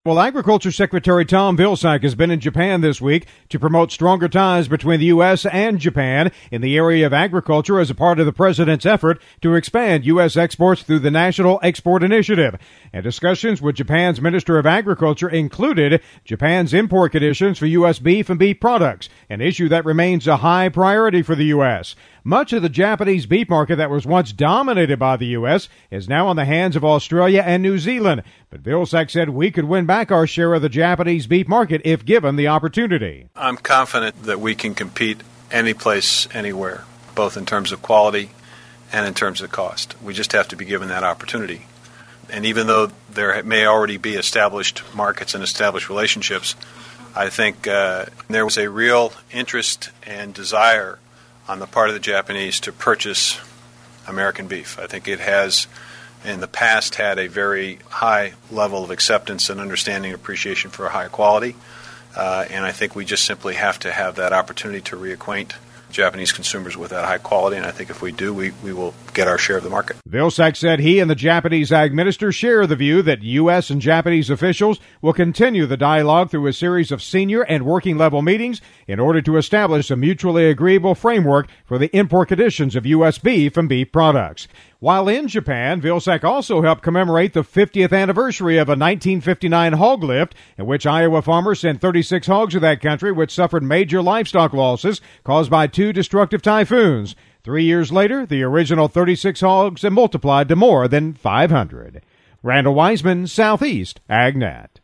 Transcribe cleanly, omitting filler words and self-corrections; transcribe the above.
Well, Agriculture Secretary Tom Vilsack has been in Japan this week to promote stronger ties between the U.S. and Japan in the area of agriculture as a part of the president's effort to expand U.S. exports through the National Export Initiative. And discussions with Japan's Minister of Agriculture included Japan's import conditions for U.S. beef and beef products, an issue that remains a high priority for the U.S. Much of the Japanese beef market that was once dominated by the U.S. is now in the hands of Australia and New Zealand. But Vilsack said we could win back our share of the Japanese beef market if given the opportunity. I'm confident that we can compete any place, anywhere, both in terms of quality and in terms of cost. We just have to be given that opportunity. And even though there may already be established markets and established relationships, I think there was a real interest and desire on the part of the Japanese to purchase American beef. I think it has, in the past, had a very high level of acceptance and understanding and appreciation for high quality. And I think we just simply have to have that opportunity to reacquaint Japanese consumers with that high quality, and I think if we do, we will get our share of the market. Vilsack said he and the Japanese Ag Minister share the view that U.S. and Japanese officials will continue the dialogue through a series of senior and working-level meetings in order to establish a mutually agreeable framework for the import conditions of U.S. beef and beef products. While in Japan, Vilsack also helped commemorate the 50th anniversary of a 1959 hog lift in which Iowa farmers sent 36 hogs to that country, which suffered major livestock losses caused by 2 destructive typhoons. 3 years later, the original 36 hogs had multiplied to more than 500. Randall Wiseman, Southeast AgNet.